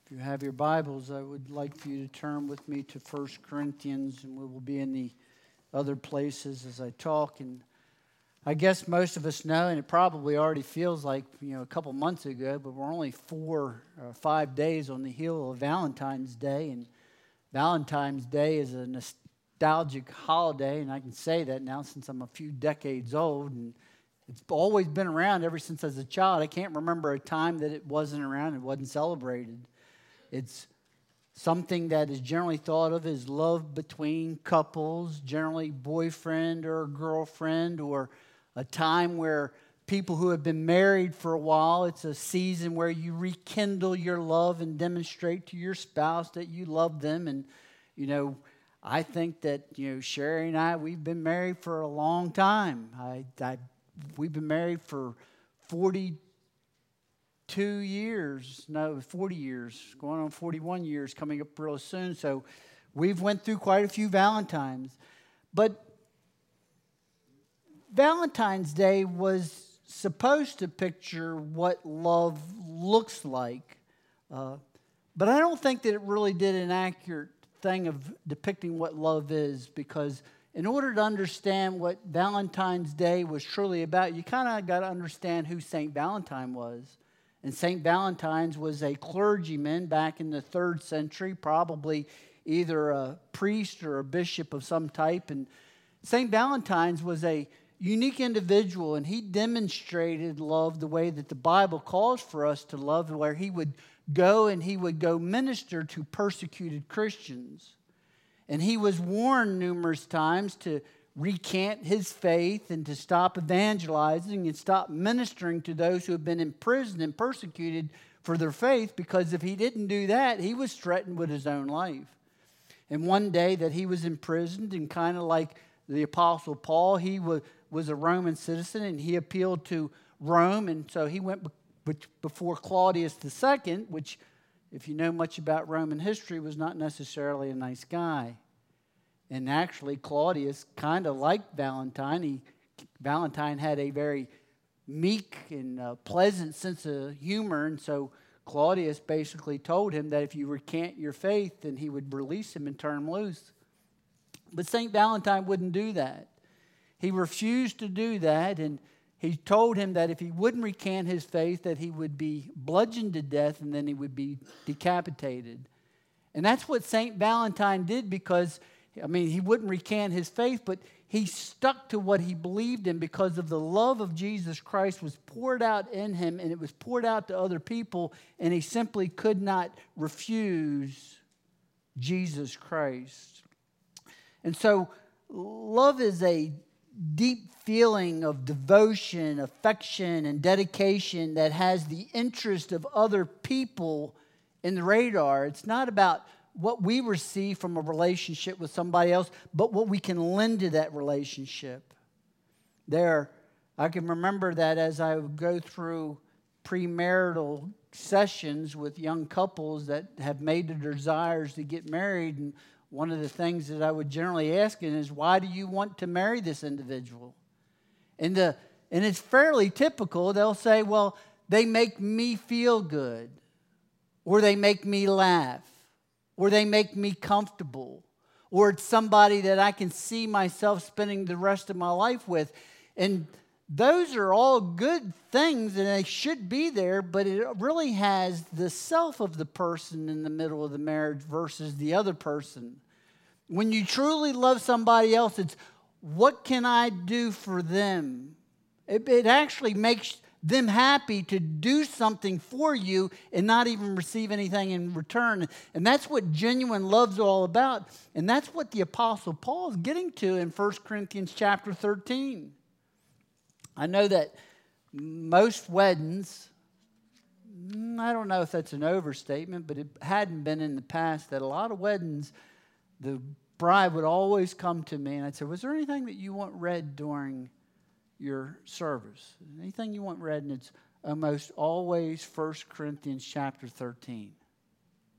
If you have your Bibles, I would like for you to turn with me to 1 Corinthians, and we will be in the other places as I talk. And I guess most of us know, and it probably already feels like, a couple months ago, but we're only 4 or 5 days on the heel of Valentine's Day. And Valentine's Day is a nostalgic holiday, and I can say that now since I'm a few decades old. And it's always been around ever since I was a child. I can't remember a time that it wasn't around and wasn't celebrated. It's something that is generally thought of as love between couples, generally boyfriend or girlfriend, or a time where people who have been married for a while, it's a season where you rekindle your love and demonstrate to your spouse that you love them. And, I think that, Sherry and I, we've been married for a long time. We've been married for 40 years, going on 41 years, coming up real soon. So we've went through quite a few Valentines. But Valentine's Day was supposed to picture what love looks like. But I don't think that it really did an accurate thing of depicting what love is, because in order to understand what Valentine's Day was truly about, you kind of got to understand who St. Valentine was. And St. Valentine's was a clergyman back in the 3rd century, probably either a priest or a bishop of some type. And St. Valentine's was a unique individual, and he demonstrated love the way that the Bible calls for us to love, where he would go minister to persecuted Christians. And he was warned numerous times to recant his faith and to stop evangelizing and stop ministering to those who have been imprisoned and persecuted for their faith, because if he didn't do that, he was threatened with his own life. And one day that he was imprisoned, and kind of like the Apostle Paul, he was a Roman citizen, and he appealed to Rome, and so he went before Claudius II, which, if you know much about Roman history, was not necessarily a nice guy. And actually, Claudius kind of liked Valentine. Valentine had a very meek and pleasant sense of humor, and so Claudius basically told him that if you recant your faith, then he would release him and turn him loose. But St. Valentine wouldn't do that. He refused to do that, and he told him that if he wouldn't recant his faith, that he would be bludgeoned to death and then he would be decapitated. And that's what St. Valentine did, because he wouldn't recant his faith, but he stuck to what he believed in, because of the love of Jesus Christ was poured out in him, and it was poured out to other people, and he simply could not refuse Jesus Christ. And so love is a deep feeling of devotion, affection, and dedication that has the interest of other people in the radar. It's not about what we receive from a relationship with somebody else, but what we can lend to that relationship. I can remember that as I would go through premarital sessions with young couples that have made their desires to get married, and one of the things that I would generally ask is, why do you want to marry this individual? And it's fairly typical. They'll say, well, they make me feel good, or they make me laugh, or they make me comfortable, or it's somebody that I can see myself spending the rest of my life with. And those are all good things, and they should be there, but it really has the self of the person in the middle of the marriage versus the other person. When you truly love somebody else, it's, what can I do for them? It actually makes them happy to do something for you and not even receive anything in return. And that's what genuine love's all about. And that's what the Apostle Paul is getting to in 1 Corinthians chapter 13. I know that most weddings, I don't know if that's an overstatement, but it hadn't been in the past, that a lot of weddings, the bride would always come to me and I'd say, was there anything that you want read during your service? Anything you want read? And it's almost always 1 Corinthians chapter 13.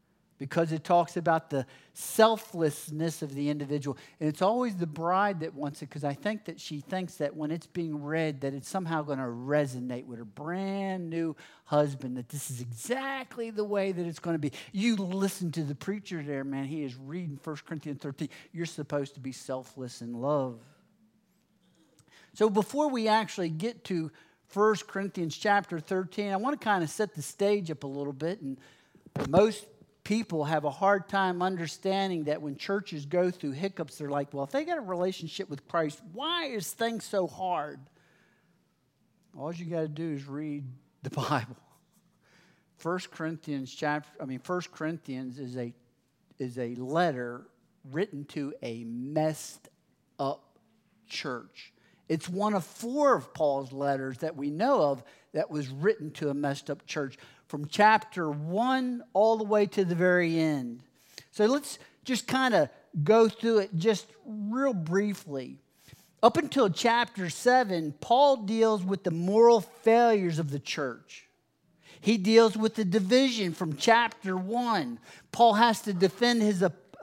because it talks about the selflessness of the individual. And it's always the bride that wants it, because I think that she thinks that when it's being read, that it's somehow going to resonate with her brand new husband, that this is exactly the way that it's going to be. You listen to the preacher there, man. He is reading 1 Corinthians 13. You're supposed to be selfless in love. So before we actually get to 1 Corinthians chapter 13, I want to kind of set the stage up a little bit. And most people have a hard time understanding that when churches go through hiccups, they're like, well, if they got a relationship with Christ, why is things so hard? All you got to do is read the Bible. 1 Corinthians is a letter written to a messed up church. It's one of 4 of Paul's letters that we know of that was written to a messed up church, from chapter 1 all the way to the very end. So let's just kind of go through it just real briefly. Up until chapter 7, Paul deals with the moral failures of the church. He deals with the division from chapter 1. Paul has to defend his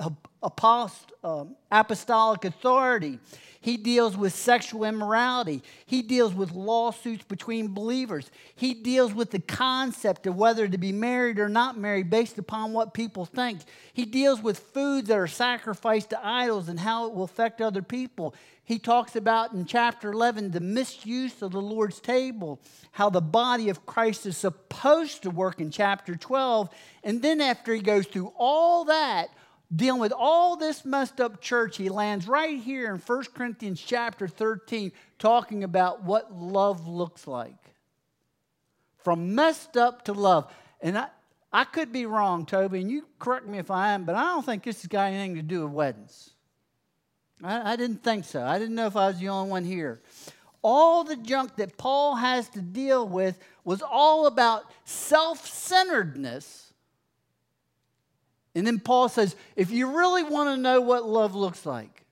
apostolic authority. He deals with sexual immorality. He deals with lawsuits between believers. He deals with the concept of whether to be married or not married based upon what people think. He deals with foods that are sacrificed to idols and how it will affect other people. He talks about in chapter 11 the misuse of the Lord's table, how the body of Christ is supposed to work in chapter 12. And then after he goes through all that, dealing with all this messed up church, he lands right here in 1 Corinthians chapter 13 talking about what love looks like. From messed up to love. And I could be wrong, Toby, and you correct me if I am, but I don't think this has got anything to do with weddings. I didn't think so. I didn't know if I was the only one here. All the junk that Paul has to deal with was all about self-centeredness. And then Paul says, if you really want to know what love looks like,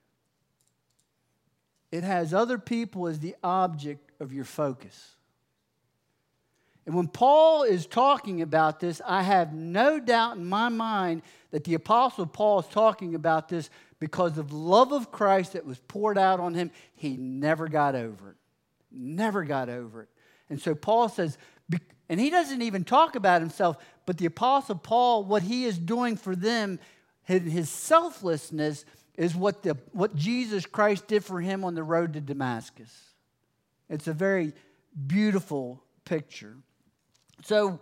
it has other people as the object of your focus. And when Paul is talking about this, I have no doubt in my mind that the Apostle Paul is talking about this because of the love of Christ that was poured out on him. He never got over it. Never got over it. And so Paul says, and he doesn't even talk about himself, but the Apostle Paul, what he is doing for them, his selflessness, is what Jesus Christ did for him on the road to Damascus. It's a very beautiful picture. So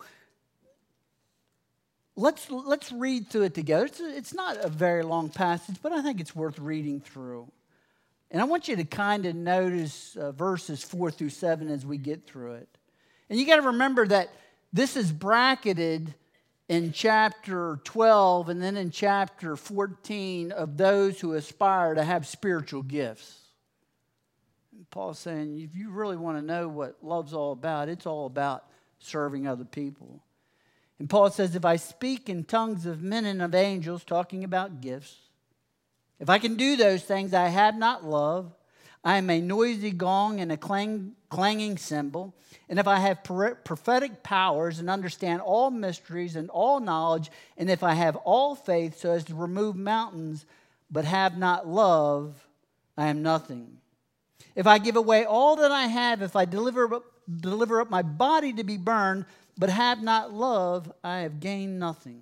let's read through it together. It's not a very long passage, but I think it's worth reading through. And I want you to kind of notice verses 4 through 7 as we get through it. And you got to remember that this is bracketed in chapter 12 and then in chapter 14 of those who aspire to have spiritual gifts. And Paul's saying, if you really want to know what love's all about, it's all about serving other people. And Paul says, if I speak in tongues of men and of angels, talking about gifts, if I can do those things, I have not love, I am a noisy gong and a clanging cymbal. And if I have prophetic powers and understand all mysteries and all knowledge, and if I have all faith so as to remove mountains, but have not love, I am nothing. If I give away all that I have, if I deliver up my body to be burned, but have not love, I have gained nothing.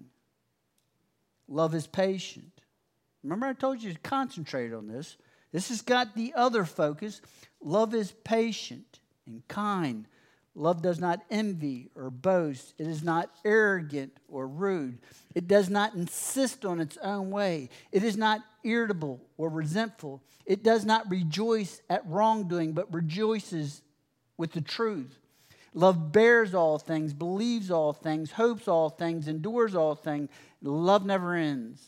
Love is patient. Remember I told you to concentrate on this. This has got the other focus. Love is patient and kind. Love does not envy or boast. It is not arrogant or rude. It does not insist on its own way. It is not irritable or resentful. It does not rejoice at wrongdoing, but rejoices with the truth. Love bears all things, believes all things, hopes all things, endures all things. Love never ends.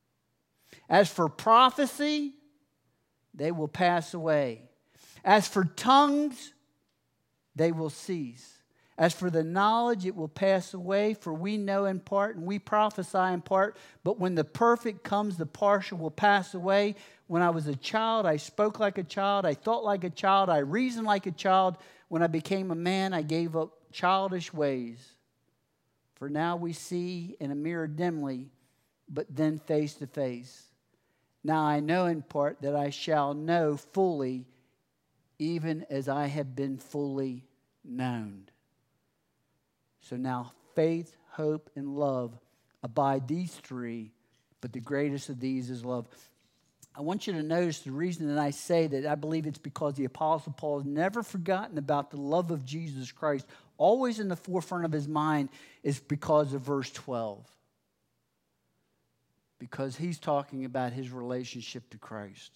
As for prophecy, they will pass away. As for tongues, they will cease. As for the knowledge, it will pass away, for we know in part and we prophesy in part. But when the perfect comes, the partial will pass away. When I was a child, I spoke like a child. I thought like a child. I reasoned like a child. When I became a man, I gave up childish ways. For now we see in a mirror dimly, but then face to face. Now I know in part that I shall know fully, even as I have been fully known. So now faith, hope, and love abide, these three, but the greatest of these is love. I want you to notice the reason that I say that I believe it's because the Apostle Paul has never forgotten about the love of Jesus Christ. Always in the forefront of his mind is because of verse 12. Because he's talking about his relationship to Christ.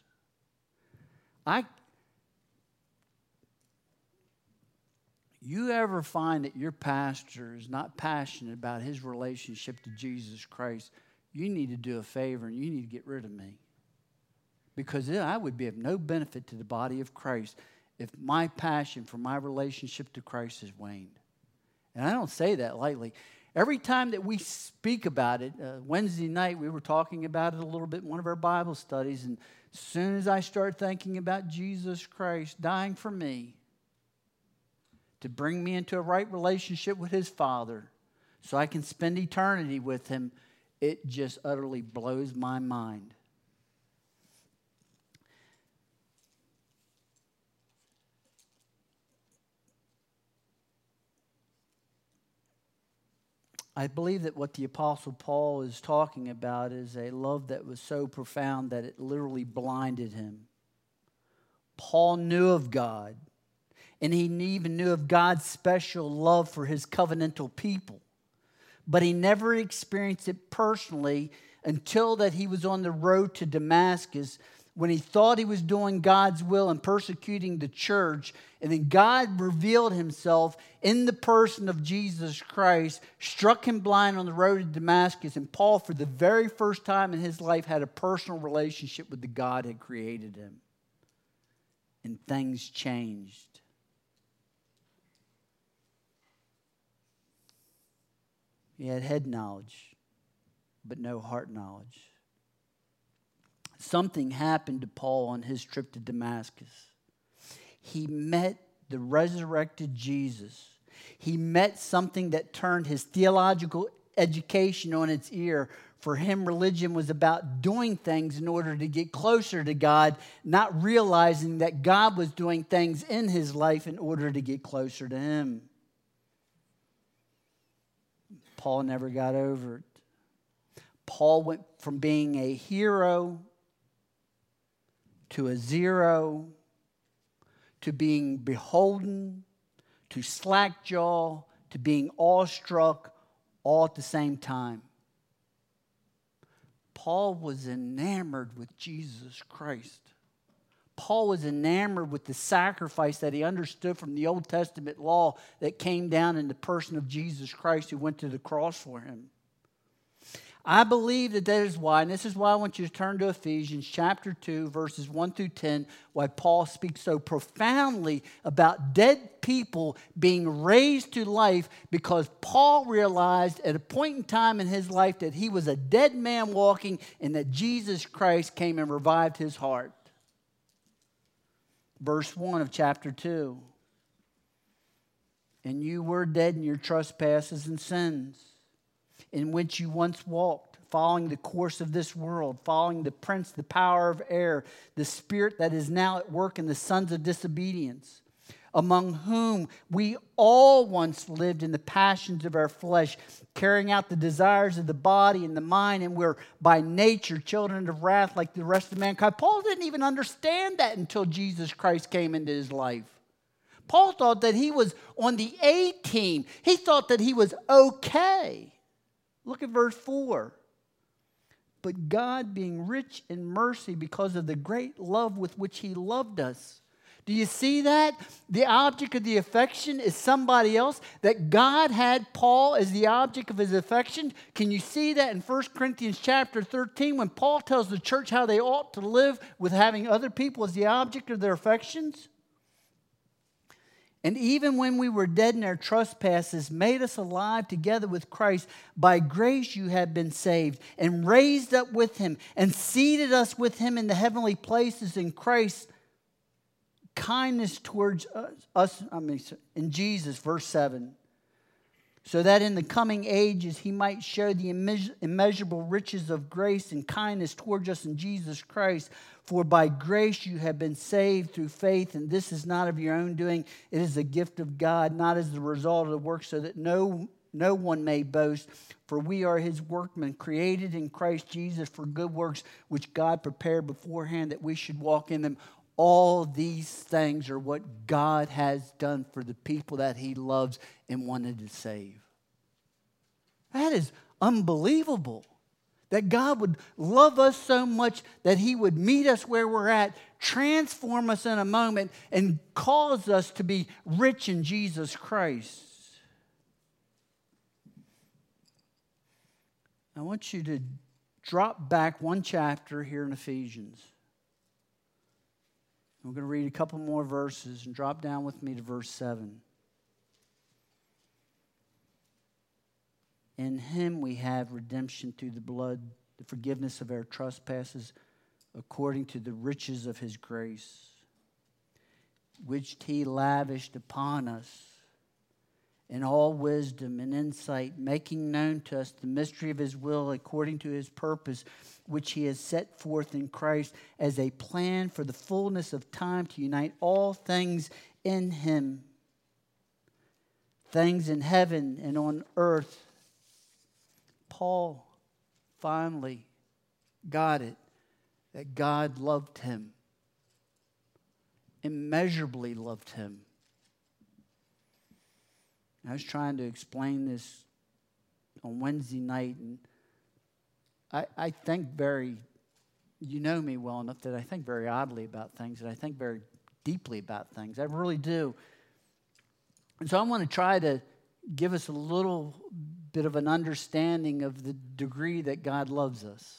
You ever find that your pastor is not passionate about his relationship to Jesus Christ, you need to do a favor and you need to get rid of me. Because I would be of no benefit to the body of Christ if my passion for my relationship to Christ has waned. And I don't say that lightly. Every time that we speak about it, Wednesday night we were talking about it a little bit in one of our Bible studies, and as soon as I start thinking about Jesus Christ dying for me to bring me into a right relationship with His Father so I can spend eternity with Him, it just utterly blows my mind. I believe that what the Apostle Paul is talking about is a love that was so profound that it literally blinded him. Paul knew of God, and he even knew of God's special love for His covenantal people. But he never experienced it personally until that he was on the road to Damascus when he thought he was doing God's will and persecuting the church. And then God revealed Himself in the person of Jesus Christ, struck him blind on the road to Damascus. And Paul, for the very first time in his life, had a personal relationship with the God who had created him. And things changed. He had head knowledge, but no heart knowledge. Something happened to Paul on his trip to Damascus. He met the resurrected Jesus. He met something that turned his theological education on its ear. For him, religion was about doing things in order to get closer to God, not realizing that God was doing things in his life in order to get closer to Him. Paul never got over it. Paul went from being a hero to a zero, to being beholden, to slack-jaw, to being awestruck, all at the same time. Paul was enamored with Jesus Christ. Paul was enamored with the sacrifice that he understood from the Old Testament law that came down in the person of Jesus Christ who went to the cross for him. I believe that is why, and this is why I want you to turn to Ephesians chapter 2, verses 1 through 10, why Paul speaks so profoundly about dead people being raised to life, because Paul realized at a point in time in his life that he was a dead man walking and that Jesus Christ came and revived his heart. Verse 1 of chapter 2. And you were dead in your trespasses and sins, in which you once walked, following the course of this world, following the prince, the power of air, the spirit that is now at work in the sons of disobedience, among whom we all once lived in the passions of our flesh, carrying out the desires of the body and the mind, and we're by nature children of wrath like the rest of mankind. Paul didn't even understand that until Jesus Christ came into his life. Paul thought that he was on the A team. He thought that he was okay. Look at verse 4. But God, being rich in mercy because of the great love with which He loved us. Do you see that? The object of the affection is somebody else. That God had Paul as the object of His affection. Can you see that in 1 Corinthians chapter 13 when Paul tells the church how they ought to live with having other people as the object of their affections? And even when we were dead in our trespasses, made us alive together with Christ. By grace you have been saved, and raised up with Him, and seated us with Him in the heavenly places in Christ. Kindness towards us, in Jesus, verse 7. so that in the coming ages he might show the immeasurable riches of grace and kindness towards us in Jesus Christ. For by grace you have been saved through faith, and this is not of your own doing. It is a gift of God, not as the result of the work, so that no one may boast. For we are his workmen, created in Christ Jesus for good works, which God prepared beforehand that we should walk in them. All these things are what God has done for the people that he loves and wanted to save. That is unbelievable. That God would love us so much that he would meet us where we're at, transform us in a moment, and cause us to be rich in Jesus Christ. I want you to drop back one chapter here in Ephesians. We're going to read a couple more verses and drop down with me to verse 7. In him we have redemption through the blood, the forgiveness of our trespasses, according to the riches of his grace, which he lavished upon us in all wisdom and insight, making known to us the mystery of his will according to his purpose, which he has set forth in Christ as a plan for the fullness of time to unite all things in him, things in heaven and on earth. Paul finally got it, that God loved him, immeasurably loved him. I was trying to explain this on Wednesday night, and I think you know me well enough that I think very oddly about things, and I think very deeply about things. I really do. And so I want to try to give us a little bit of an understanding of the degree that God loves us.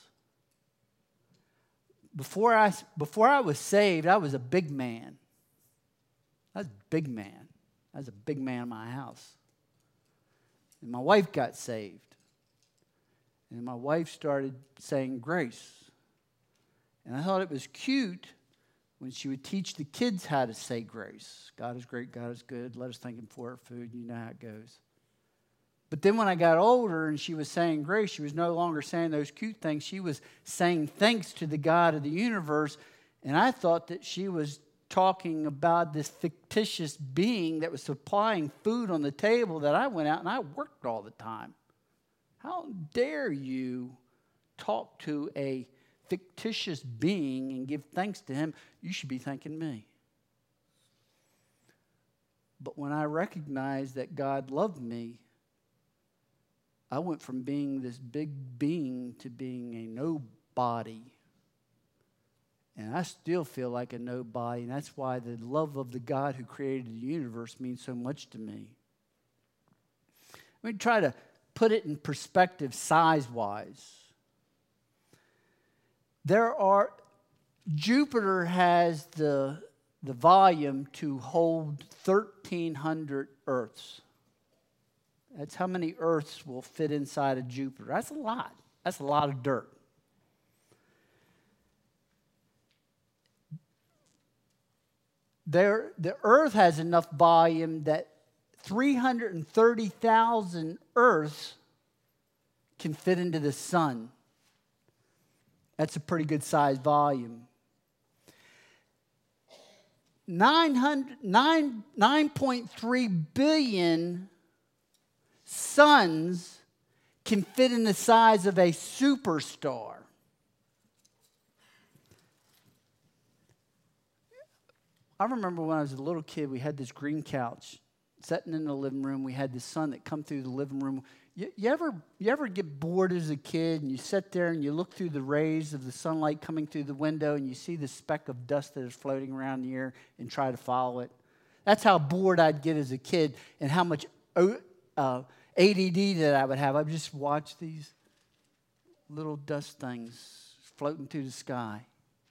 Before I was saved, I was a big man. I was a big man. I was a big man in my house. And my wife got saved. And my wife started saying grace. And I thought it was cute when she would teach the kids how to say grace. God is great, God is good. Let us thank him for our food. You know how it goes. But then when I got older and she was saying grace, she was no longer saying those cute things. She was saying thanks to the God of the universe. And I thought that she was talking about this fictitious being that was supplying food on the table that I went out and I worked all the time. How dare you talk to a fictitious being and give thanks to him? You should be thanking me. But when I recognized that God loved me, I went from being this big being to being a nobody. And I still feel like a nobody, and that's why the love of the God who created the universe means so much to me. Let me try to put it in perspective size-wise. Jupiter has the volume to hold 1,300 Earths. That's how many Earths will fit inside of Jupiter. That's a lot. That's a lot of dirt. The Earth has enough volume that 330,000 Earths can fit into the sun. That's a pretty good size volume. 9.3 billion suns can fit in the size of a superstar. I remember when I was a little kid, we had this green couch sitting in the living room. We had the sun that come through the living room. You ever get bored as a kid and you sit there and you look through the rays of the sunlight coming through the window and you see the speck of dust that is floating around the air and try to follow it? That's how bored I'd get as a kid and how much ADD that I would have. I would just watch these little dust things floating through the sky.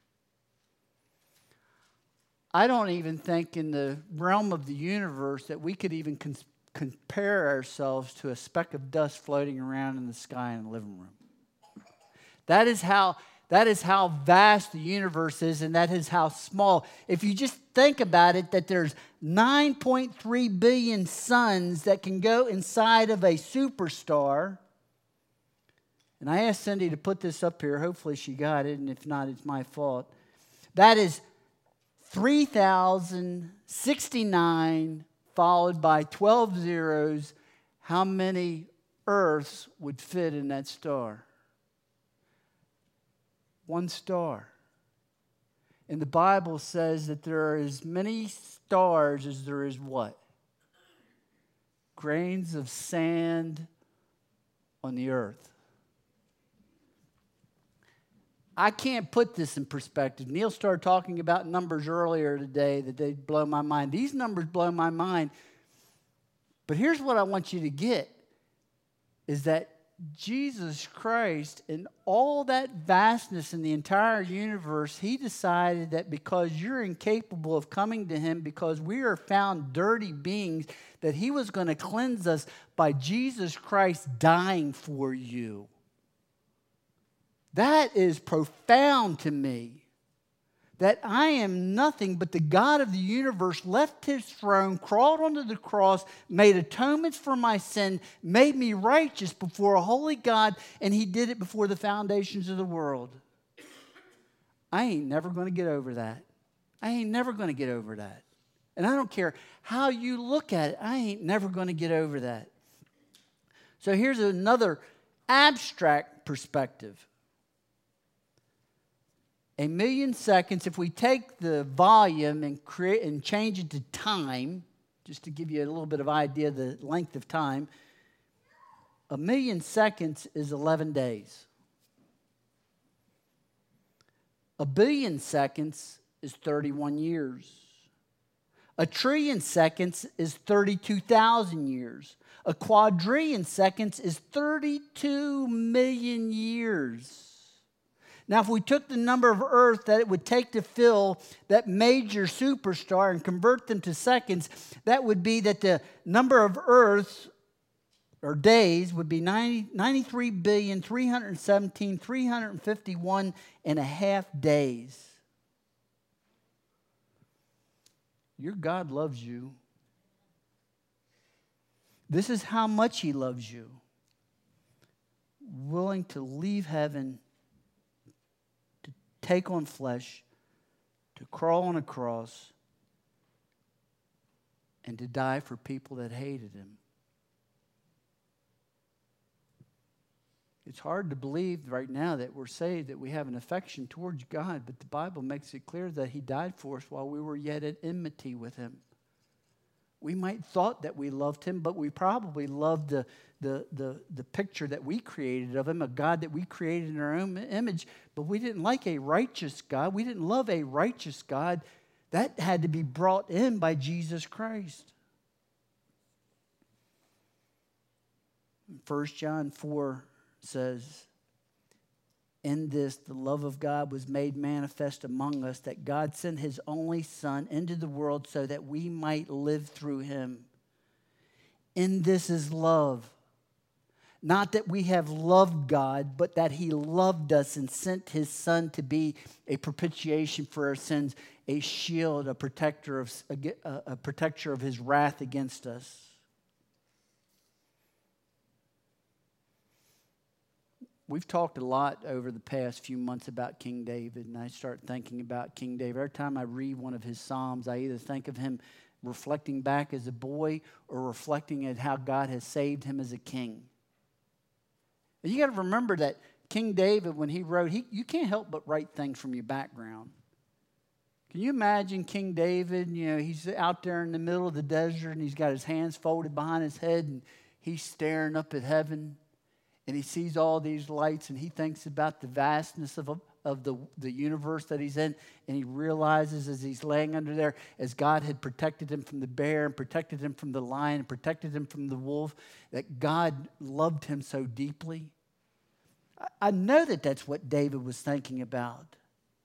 I don't even think in the realm of the universe that we could even compare ourselves to a speck of dust floating around in the sky in the living room. That's how That is how vast the universe is, and that is how small. If you just think about it, that there's 9.3 billion suns that can go inside of a superstar. And I asked Cindy to put this up here. Hopefully she got it, and if not, it's my fault. That is 3,069 followed by 12 zeros. How many Earths would fit in that star? One star. And the Bible says that there are as many stars as there is what? Grains of sand on the earth. I can't put this in perspective. Neil started talking about numbers earlier today that they blow my mind. These numbers blow my mind. But here's what I want you to get, is that Jesus Christ, in all that vastness in the entire universe, he decided that because you're incapable of coming to him, because we are found dirty beings, that he was going to cleanse us by Jesus Christ dying for you. That is profound to me. That I am nothing but the God of the universe left his throne, crawled onto the cross, made atonements for my sin, made me righteous before a holy God, and he did it before the foundations of the world. I ain't never going to get over that. I ain't never going to get over that. And I don't care how you look at it, I ain't never going to get over that. So here's another abstract perspective. A million seconds, if we take the volume and change it to time, just to give you a little bit of idea of the length of time, a million seconds is 11 days. A billion seconds is 31 years. A trillion seconds is 32,000 years. A quadrillion seconds is 32 million years. Now, if we took the number of Earth that it would take to fill that major superstar and convert them to seconds, that would be that the number of Earths or days would be 93,317,351 and a half days. Your God loves you. This is how much he loves you. Willing to leave heaven, take on flesh, to crawl on a cross, and to die for people that hated him. It's hard to believe right now that we're saved, that we have an affection towards God, but the Bible makes it clear that he died for us while we were yet at enmity with him. We might thought that we loved him, but we probably loved the picture that we created of him, a God that we created in our own image, but we didn't like a righteous God. We didn't love a righteous God. That had to be brought in by Jesus Christ. 1 John 4 says, in this, the love of God was made manifest among us, that God sent his only Son into the world so that we might live through him. In this is love. Not that we have loved God, but that he loved us and sent his Son to be a propitiation for our sins, a shield, a protector of his wrath against us. We've talked a lot over the past few months about King David, and I start thinking about King David. Every time I read one of his Psalms, I either think of him reflecting back as a boy or reflecting at how God has saved him as a king. And you got to remember that King David, when he wrote, you can't help but write things from your background. Can you imagine King David? You know, he's out there in the middle of the desert, and he's got his hands folded behind his head, and he's staring up at heaven. And he sees all these lights, and he thinks about the vastness of the universe that he's in. And he realizes as he's laying under there, as God had protected him from the bear and protected him from the lion and protected him from the wolf, that God loved him so deeply. I know that that's what David was thinking about.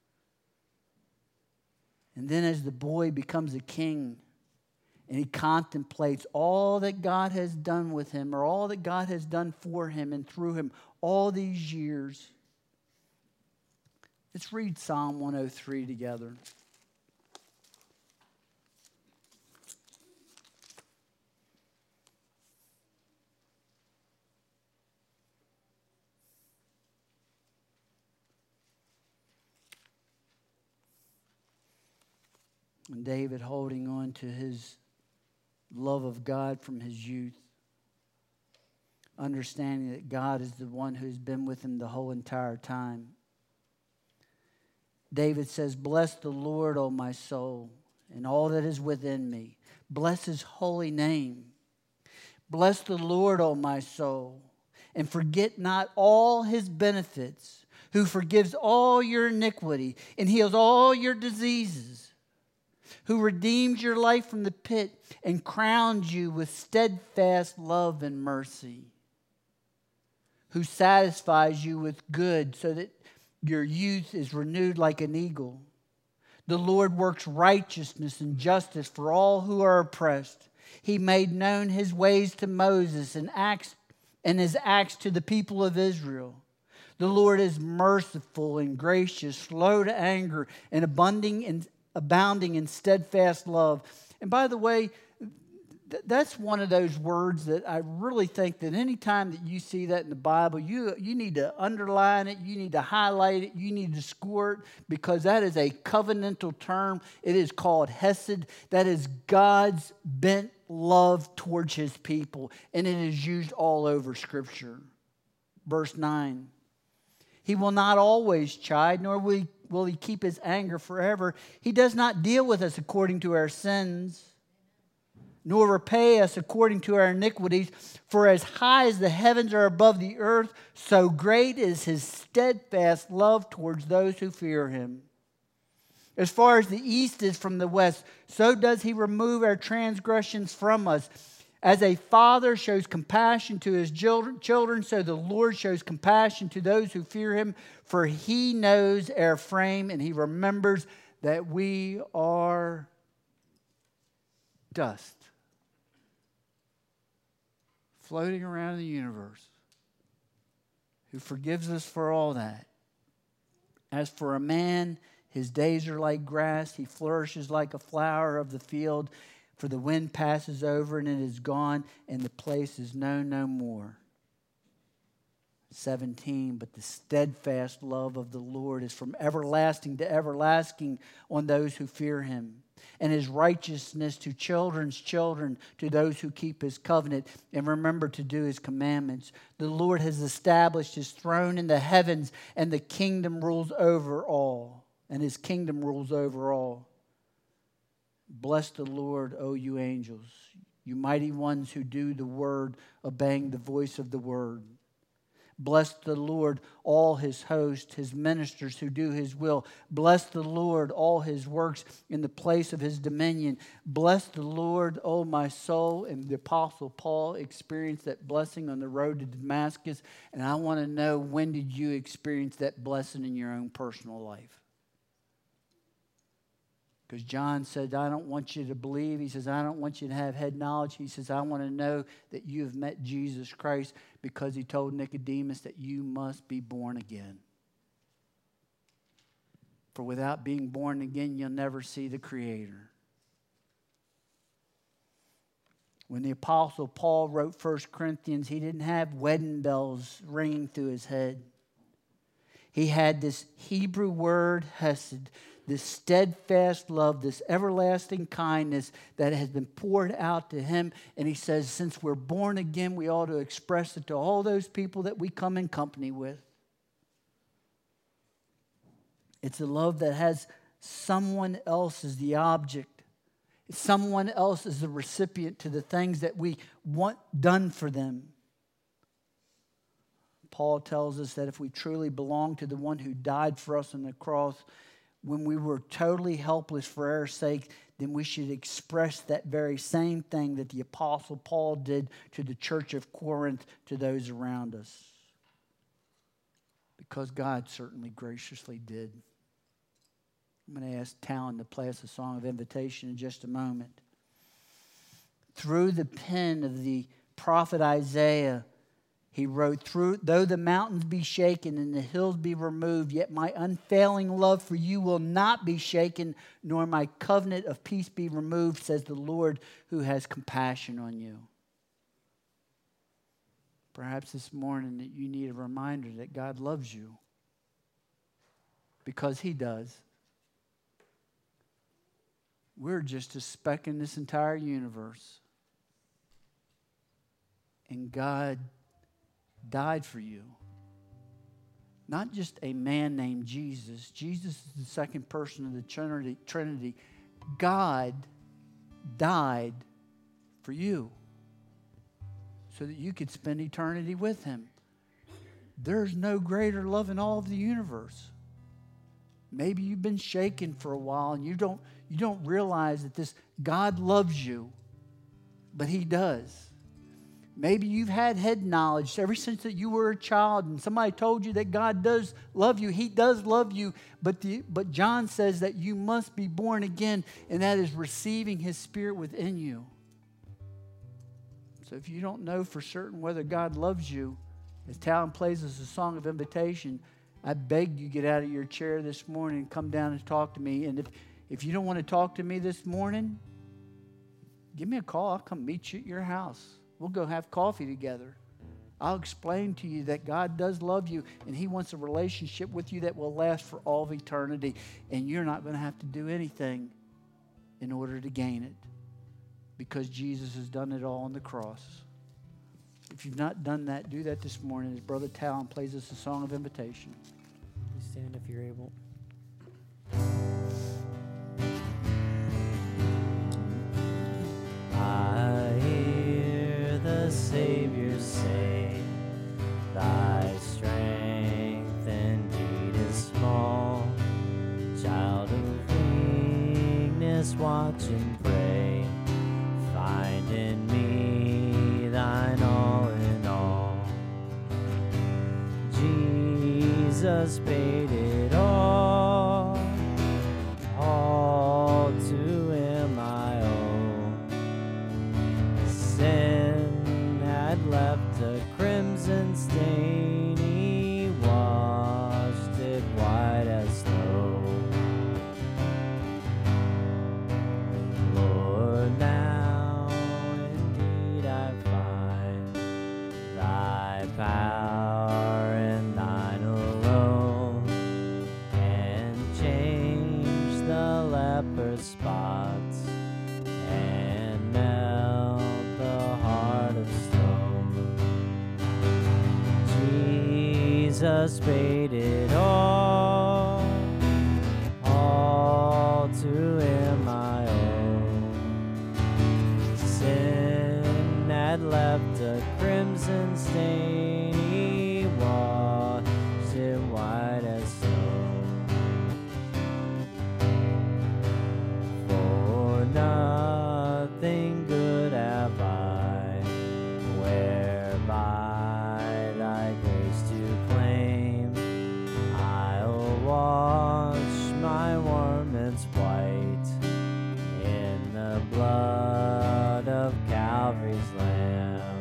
And then as the boy becomes a king, and he contemplates all that God has done with him, or all that God has done for him and through him all these years, Let's read Psalm 103 together. And David holding on to his love of God from his youth, understanding that God is the one who's been with him the whole entire time. David says, "Bless the Lord, O my soul, and all that is within me. Bless his holy name. Bless the Lord, O my soul, and forget not all his benefits, who forgives all your iniquity and heals all your diseases, who redeems your life from the pit and crowns you with steadfast love and mercy, who satisfies you with good so that your youth is renewed like an eagle. The Lord works righteousness and justice for all who are oppressed. He made known his ways to Moses and his acts to the people of Israel. The Lord is merciful and gracious, slow to anger, and abounding in steadfast love." And by the way, that's one of those words that I really think that any time that you see that in the Bible, you need to underline it, you need to highlight it, you need to score it, because that is a covenantal term. It is called Hesed. That is God's bent love towards his people, and it is used all over Scripture. Verse 9, "He will not always chide, nor will he keep his anger forever. He does not deal with us according to our sins, nor repay us according to our iniquities. For as high as the heavens are above the earth, so great is his steadfast love towards those who fear him. As far as the east is from the west, so does he remove our transgressions from us. As a father shows compassion to his children, so the Lord shows compassion to those who fear him. For he knows our frame, and he remembers that we are dust, floating around in the universe, who forgives us for all that. As for a man, his days are like grass. He flourishes like a flower of the field. For the wind passes over and it is gone, and the place is known no more." 17, "But the steadfast love of the Lord is from everlasting to everlasting on those who fear him, and his righteousness to children's children, to those who keep his covenant and remember to do his commandments. The Lord has established his throne in the heavens, and the kingdom rules over all, and his kingdom rules over all. Bless the Lord, O you angels, you mighty ones who do the word, obeying the voice of the word. Bless the Lord, all his host, his ministers who do his will. Bless the Lord, all his works in the place of his dominion. Bless the Lord, O my soul." And the Apostle Paul experienced that blessing on the road to Damascus. And I want to know, when did you experience that blessing in your own personal life? Because John said, "I don't want you to believe." He says, "I don't want you to have head knowledge." He says, "I want to know that you have met Jesus Christ," because he told Nicodemus that you must be born again. For without being born again, you'll never see the Creator. When the Apostle Paul wrote 1 Corinthians, he didn't have wedding bells ringing through his head. He had this Hebrew word, hesed, this steadfast love, this everlasting kindness that has been poured out to him. And he says, since we're born again, we ought to express it to all those people that we come in company with. It's a love that has someone else as the object. Someone else is the recipient to the things that we want done for them. Paul tells us that if we truly belong to the one who died for us on the cross, when we were totally helpless for our sake, then we should express that very same thing that the Apostle Paul did to the church of Corinth, to those around us. Because God certainly graciously did. I'm going to ask Talon to play us a song of invitation in just a moment. Through the pen of the prophet Isaiah, He wrote, though the mountains be shaken and the hills be removed, yet my unfailing love for you will not be shaken, nor my covenant of peace be removed, says the Lord who has compassion on you. Perhaps this morning that you need a reminder that God loves you, because He does. We're just a speck in this entire universe. And God died for you. Not just a man named Jesus. Jesus is the second person of the Trinity. God died for you so that you could spend eternity with Him. There's no greater love in all of the universe. Maybe you've been shaken for a while and you don't realize that this God loves you, but He does. Maybe you've had head knowledge ever since that you were a child and somebody told you that God does love you. He does love you, but John says that you must be born again, and that is receiving His Spirit within you. So if you don't know for certain whether God loves you, as Talon plays us a song of invitation, I beg you get out of your chair this morning and come down and talk to me. And if you don't want to talk to me this morning, give me a call. I'll come meet you at your house. We'll go have coffee together. I'll explain to you that God does love you and He wants a relationship with you that will last for all of eternity. And you're not going to have to do anything in order to gain it, because Jesus has done it all on the cross. If you've not done that, do that this morning as Brother Talon plays us a song of invitation. Please stand if you're able. I hear the Savior say, thy strength indeed is small. Child of weakness, watch and pray. Find in me thine all in all. Jesus paid it all to Him I owe. Sin had left a crimson stain, He washed it white as snow. Lord, now indeed I find thy power and thine alone can change the leper's spots and melt the heart of stone. Jesus paid it all to Him I owe. Sin had left a crimson stain, He washed it white as snow. For nothing good have I, whereby thy grace to claim. I'll wash my garments white in the blood of Calvary's Lamb.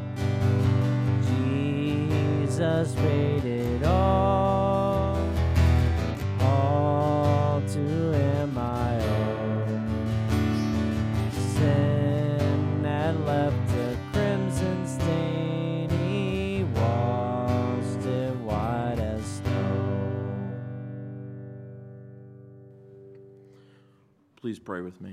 Jesus paid it all to Him I owe. Sin had left a crimson stain, He washed it white as snow. Please pray with me.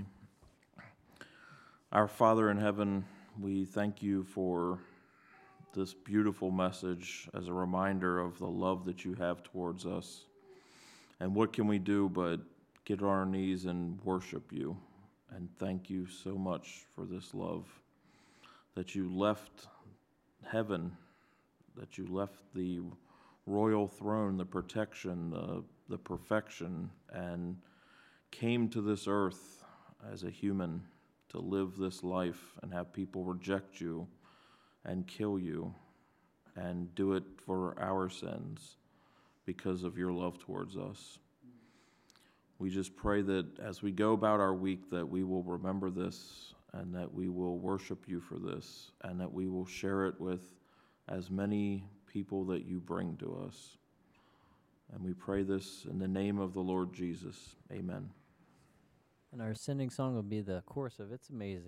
Our Father in heaven, we thank you for this beautiful message as a reminder of the love that you have towards us. And what can we do but get on our knees and worship you and thank you so much for this love, that you left heaven, that you left the royal throne, the protection, the perfection, and came to this earth as a human to live this life and have people reject you and kill you and do it for our sins because of your love towards us. We just pray that as we go about our week that we will remember this and that we will worship you for this and that we will share it with as many people that you bring to us. And we pray this in the name of the Lord Jesus. Amen. And our sending song will be the chorus of It's Amazing.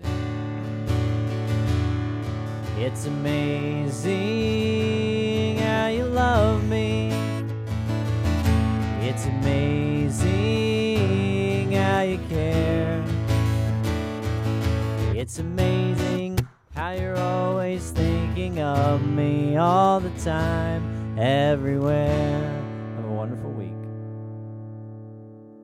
It's amazing how you love me. It's amazing how you care. It's amazing how you're always thinking of me all the time, everywhere. Have a wonderful week.